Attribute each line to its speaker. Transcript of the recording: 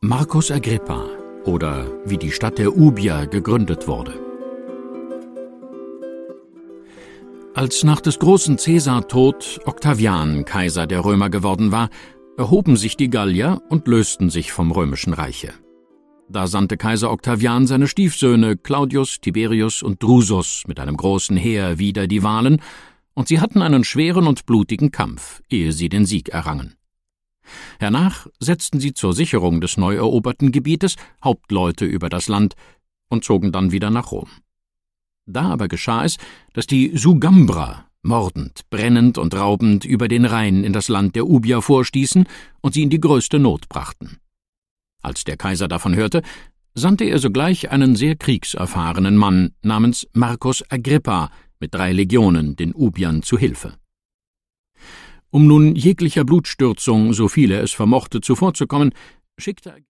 Speaker 1: Marcus Agrippa oder wie die Stadt der Ubier gegründet wurde. Als nach des großen Caesar Tod Octavian Kaiser der Römer geworden war, erhoben sich die Gallier und lösten sich vom römischen Reiche. Da sandte Kaiser Octavian seine Stiefsöhne Claudius, Tiberius und Drusus mit einem großen Heer wider die Wahlen, und sie hatten einen schweren und blutigen Kampf, ehe sie den Sieg errangen. Hernach setzten sie zur Sicherung des neu eroberten Gebietes Hauptleute über das Land und zogen dann wieder nach Rom. Da aber geschah es, dass die Sugambrer mordend, brennend und raubend über den Rhein in das Land der Ubier vorstießen und sie in die größte Not brachten. Als der Kaiser davon hörte, sandte er sogleich einen sehr kriegserfahrenen Mann namens Marcus Agrippa mit 3 Legionen den Ubiern zu Hilfe. Um nun jeglicher Blutstürzung, so viel er es vermochte, zuvorzukommen, schickte